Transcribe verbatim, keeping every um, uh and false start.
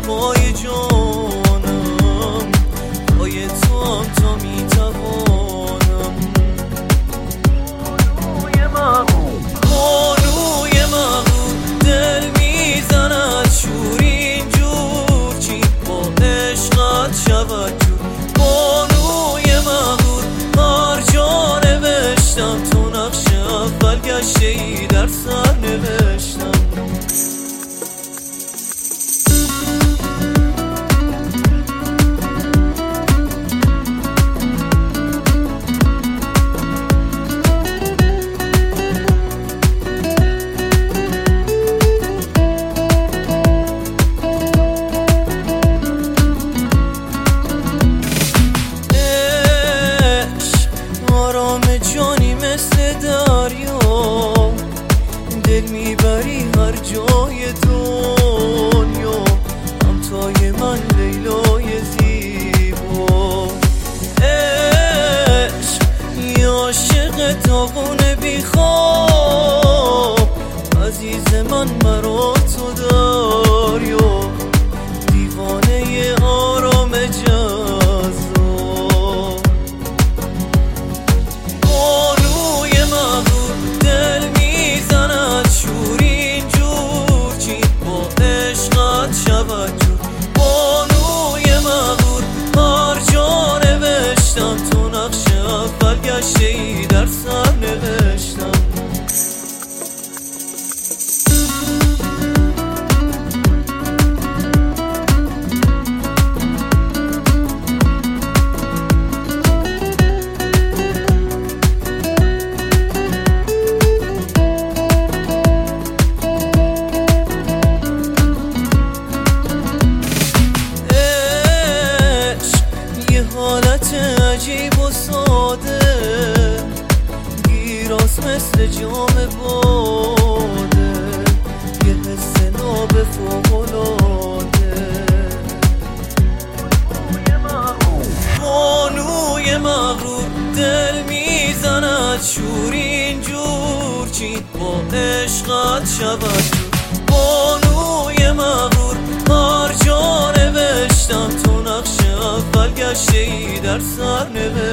سرمای جانم، پای تو هم تا میتوانم. بانوی مغرور دل میزند شور اینجور، چی با عشقت شود جور. بانوی مغرور هر جا نوشتم تو نقش اول گشته ای در سر نوشتم. جانی مثل دریا دل میبری هر جای دنیا، همتای من لیلای زیبا. عشق یه عاشق داغون بی خواب، عزیز من مرا تو دریا، دیوانه آرام جذاب. بانوی مغرور هر جا نوشتم تو نقش اول گشته ای در سر نوشتم. حالت عجیب و ساده گیراس مثل جام باده، یه حس ناب فوق‌العاده. بانوی مغرور دل میزند شور اینجور، چی با عشقت شود جور. بانوی مغرور هر جا نوشتم تو نقش اول گشته ای در سر نوشتم.